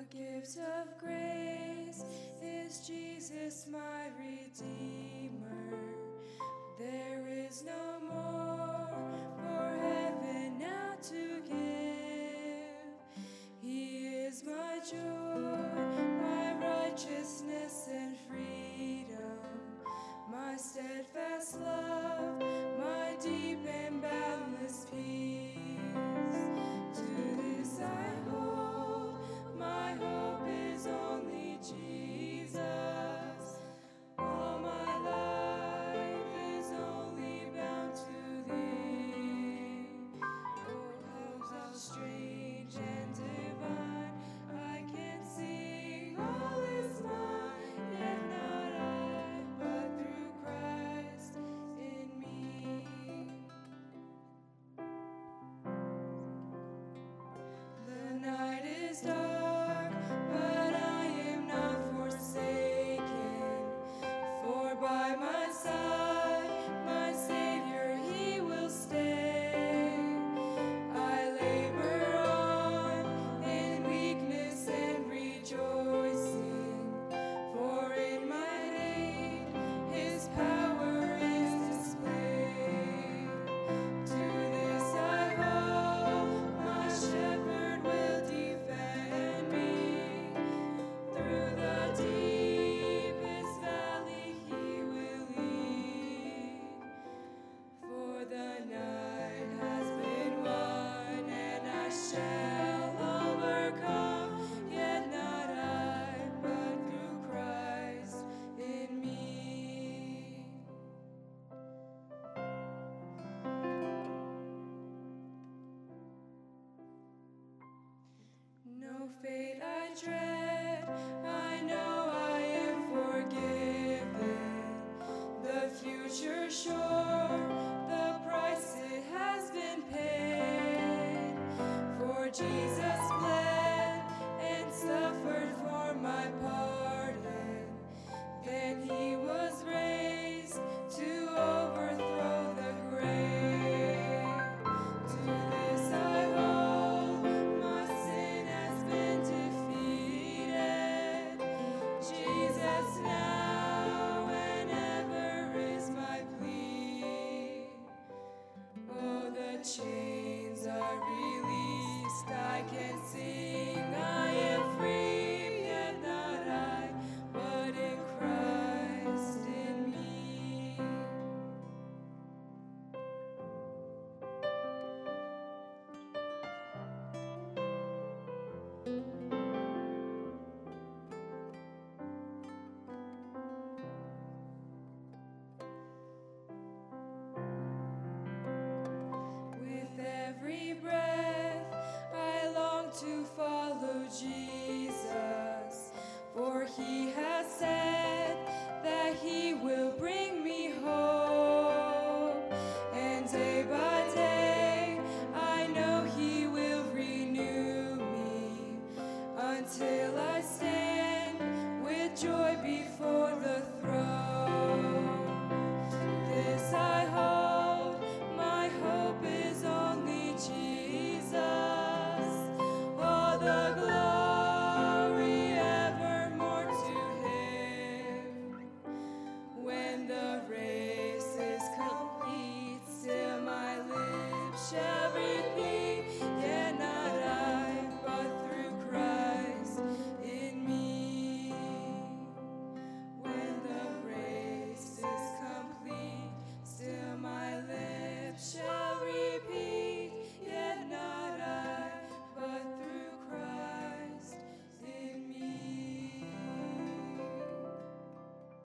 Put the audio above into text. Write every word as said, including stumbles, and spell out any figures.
gift of grace is Jesus my Redeemer. There is no more for heaven now to give. He is my joy, my righteousness and freedom, my steadfast love, my deep and boundless peace. To this I hold, my hope is only Jesus. All my life is only bound to Thee. Oh, how, how strange and divine, I can sing all is mine, yet not I, but through Christ in me. The night is dark, but I am not forsaken, for by my side, my Savior, He will stay. I labor on in weakness and rejoicing, for in my name His power is displayed. To this I hold, my shepherd will defend me. Through the deepest valley He will lead. For the night has been won, and I shall overcome. Yet not I, but through Christ in me. No fate I dread, I know I am forgiven. The future sure, the price it has been paid. For Jesus